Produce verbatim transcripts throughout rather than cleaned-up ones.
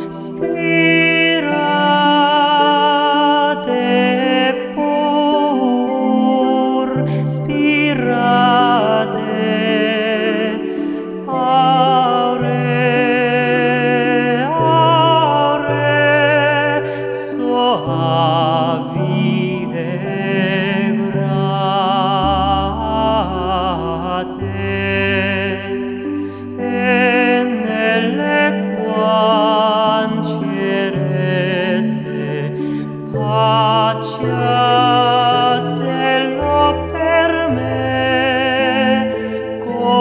spirate pur, spirate aure, aure, soavi e grate, e nelle guancierette paciatello per me,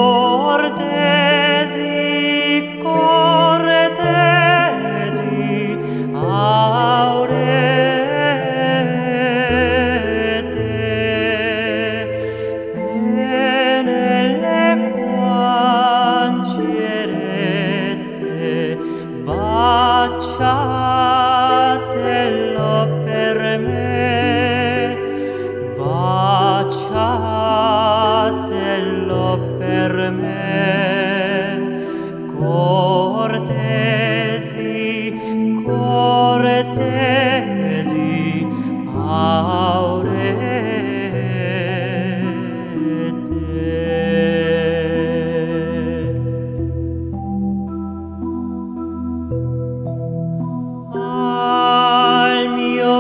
cortesi, cortesi, aurete, e nelle guancierette baciatello per me, baciatello per me, cortesi, cortesi, aurete. Al mio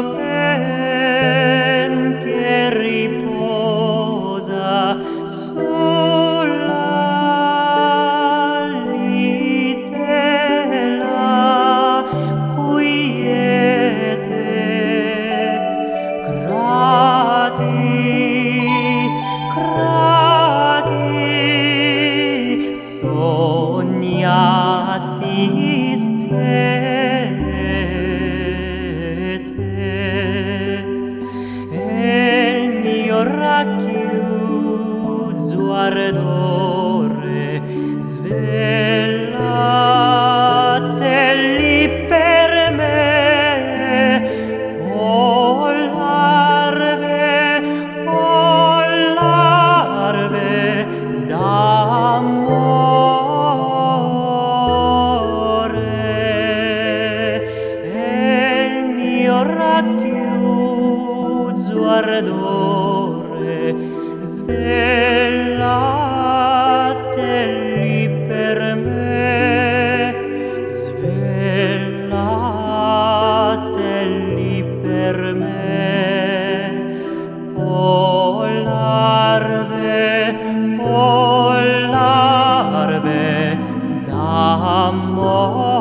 ben che riposa sulla litela quiete, grati, grati, sognasi racchiuso ardore svelatelli per me, o larve, o larve d'amore, e il mio racchiuso ardore svelatelli per me, svelatelli per me, o larve, o larve d'amore.